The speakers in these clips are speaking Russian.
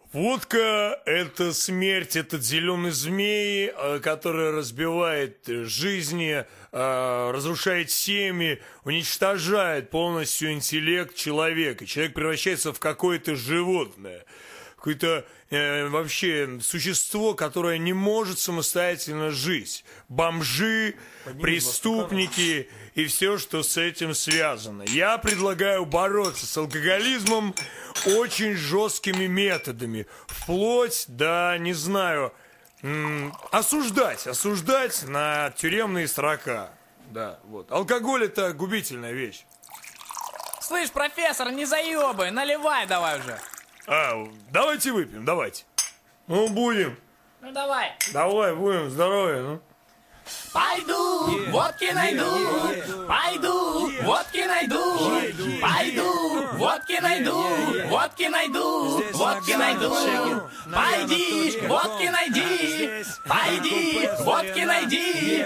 Водка — это смерть, это зеленый змей, который разбивает жизни, разрушает семьи, уничтожает полностью интеллект человека. Человек превращается в какое-то животное, какое-то вообще существо, которое не может самостоятельно жить. Бомжи, преступники и все, что с этим связано. Я предлагаю бороться с алкоголизмом очень жесткими методами. Вплоть до, не знаю, осуждать на тюремные срока. Да, вот. Алкоголь — это губительная вещь. Слышь, профессор, не заебай, наливай давай уже. Давайте выпьем, давайте. Ну, будем. Ну, давай. Давай, будем, здоровья, ну. Пойду, водки найду, пойду, водки найду, пойду, водки найду, водки найду, водки найду. Пойди, водки найди, пойди, водки найди,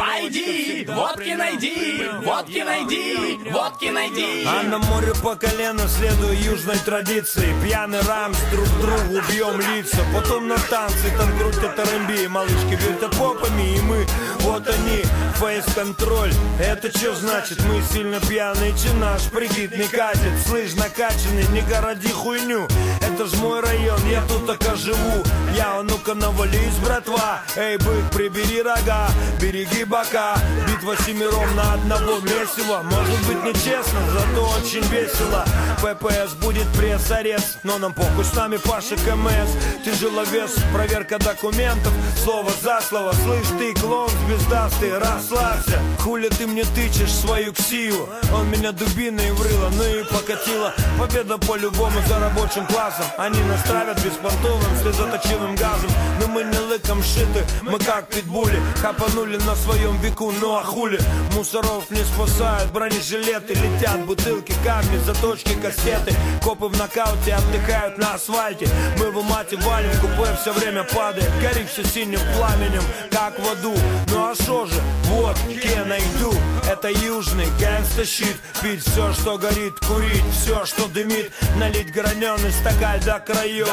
пойди, водки найди, водки найди, водки найди. А на море по колено, следуя южной традиции, пьяный рамс, друг другу бьем лица. Потом на танцы, там крутят R&B, малышки вертят попами, и мы, вот они, фейс-контроль. Это что значит? Мы сильно пьяные, че наш прикид не катит. Слышь, накачанный, не городи хуйню. Это ж мой район, я тут так живу. Я, ну-ка навались, братва. Эй, бык, прибери рога, береги бока. Битва семером на одного месива. Может быть нечестно, зато очень весело. ППС будет пресс-арест, но нам похуй, с нами Паша КМС. Тяжеловес, проверка документов, слово за слово. Слышь, ты клоун звездастый, расслабься. Хули ты мне тычешь свою ксию? Он меня дубиной врыло, ну и покатило. Победа по-любому за рабочим классом. Они нас травят беспонтовым слезоточивым газом. Но мы не лыком шиты, мы как питбули. Хапанули на своем веку, ну а хули? Мусоров не спасают, бронежилеты летят, бутылки, камни, заточки, кассеты. Копы в нокауте отдыхают на асфальте. Мы в мате валим, купе все время падает, горивший синим пламенем, как в аду. Ну а шо же, вот, ке найду. Это южный гангста-щит. Пить все, что горит, курить все, что дымит. Налить граненый стакан до краев.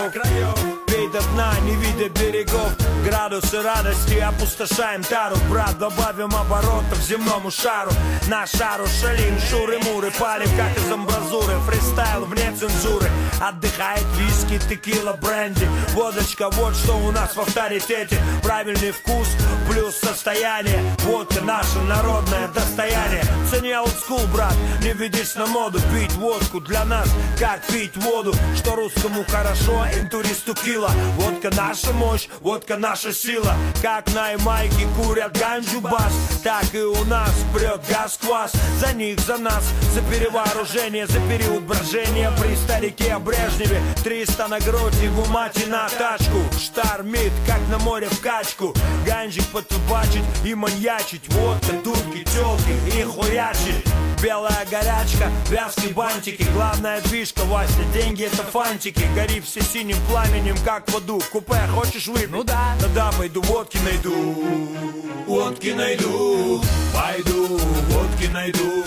Пей до дна, не видя берегов. Градусы радости, опустошаем тару. Брат, добавим оборотов земному шару. На шару шалим, шуры-муры. Палим, как из амбразуры. Фристайл вне цензуры. Отдыхает виски, текила, бренди. Водочка, вот что у нас в авторитете. Правильный вкус плюс состояние. Водка наше народное достояние. Цени олдскул, брат, не ведись на моду. Пить водку для нас, как пить воду. Что русскому хорошо, интуристу кило. Водка наша мощь, водка наша сила. Как на Ямайке курят ганджу бас, так и у нас прет газ-квас. За них, за нас, за перевооружение, за период брожения при старике Брежневе. 300 на грудь и в умате на тачку. Штормит, как на море в качку. Ганджик потубачить и маньячить. Водка, дудки, тёлки и хуячить. Белая горячка, вязкие бантики. Главная движка, Вася, деньги это фантики. Гори все синим пламенем, как в аду. Купе, хочешь выпить? Ну да. Тогда пойду водки найду. Водки найду. Пойду, водки найду.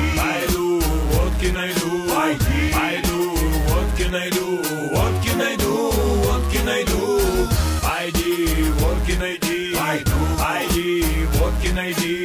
Пойду, водки найду. Пойду, водки найду. Водки найду, водки найду. Пойди, водки найди. Пойди, водки найди.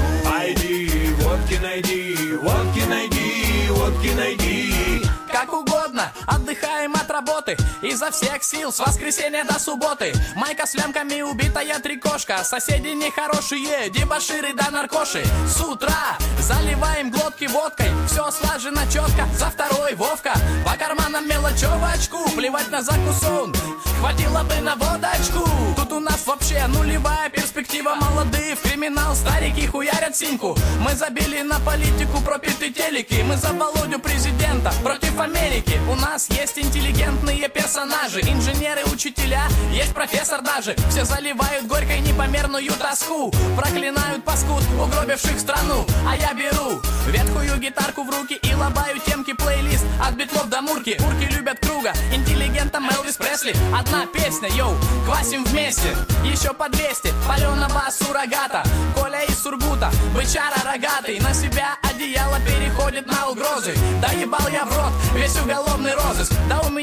Пойди, водки найди. Водки найди, водки найди. Как угодно, отдыхаем от работы изо всех сил с воскресенья до субботы. Майка с лямками, убитая трикошка. Соседи нехорошие, дебоширы да наркоши. С утра заливаем глотки водкой. Все слажено четко, за второй Вовка. По карманам мелочевочку, плевать на закусон, хватило бы на водочку. Тут у нас вообще нулевая перспектива. Молодые в криминал, старики хуярят симку. Мы забили на политику, пропиты телеки. Мы за Володю президента, против Америки. У нас есть интеллигентные персонажи, инженеры, учителя, есть профессор даже. Все заливают горькой непомерную тоску, проклинают паскуд, угробивших страну. А я беру ветхую гитарку в руки и лобаю темки, плейлист от битлов до мурки. Урки любят круга, интеллигентам Элвис Пресли. Одна песня, йоу, квасим вместе. Еще по 200, паленого суррогата. Коля из Сургута, бычара рогатый. На себя одеяло переходит на угрозы. Да ебал я в рот весь уголовный розыск. Да у меня от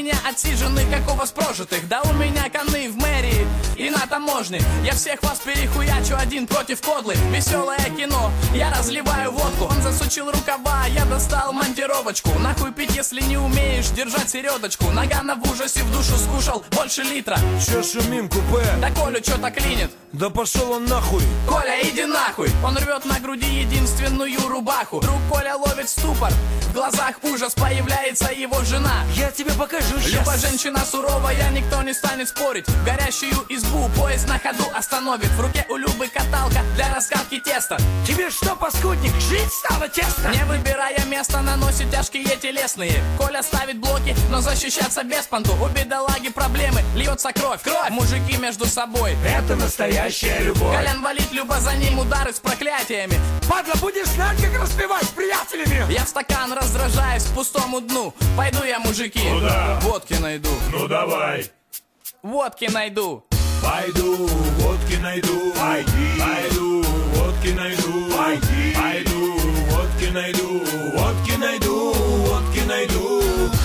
насиженных, как у вас прожитых. Да у меня коны в мэрии и на таможне. Я всех вас перехуячу один против кодлы. Веселое кино, я разливаю водку. Он засучил рукава, я достал монтировочку. Нахуй пить, если не умеешь держать середочку. Нагана в ужасе в душу скушал больше литра. Че шумим, купе? Да Колю что-то клинит. Да пошел он нахуй. Коля, иди нахуй. Он рвет на груди единственную рубаху. Друг Коля ловит ступор. В глазах ужас, появляется его жена. Я тебе покажу сейчас. Люба женщина суровая, никто не станет спорить. В горящую избу поезд на ходу остановит. В руке у Любы каталка для раскалки теста. Тебе что, паскудник, жить стало тесно? Не выбирая место, наносит тяжкие телесные. Коля ставит блоки, но защищаться без понту. У бедолаги проблемы, льется кровь. Кровь, мужики между собой. Это настоящая любовь. Колян валит, Люба за ним удары с проклятиями. Падла, будешь знать, как распевать с приятелями. Я в стакан раздражаюсь к пустому дну. Пойду я, мужики, Куда? водки найду. Ну давай. Водки найду. Пойду, водки найду. Пойду, водки найду. Пойду, водки найду. Водки найду, водки найду.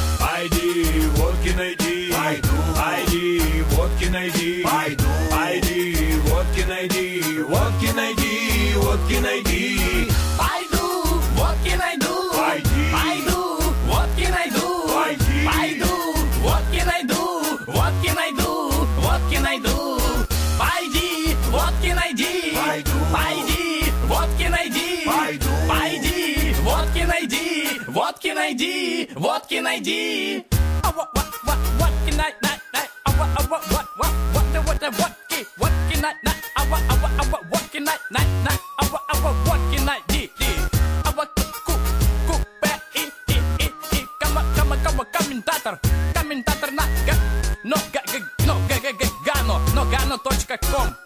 Пойди, водки найди. Пойди, водки найди. Пойди, водки найди. Водки найди, водки найди. Пойду, водки найду. Пойду, водки найду. Пойду, водки найду. Водки найду. Водки найду. Пойди, водки найди. Пойди, водки найди. Пойди, водки найди. Водки найди. Водки найди. Водки найди. Комментатор на Nogano.com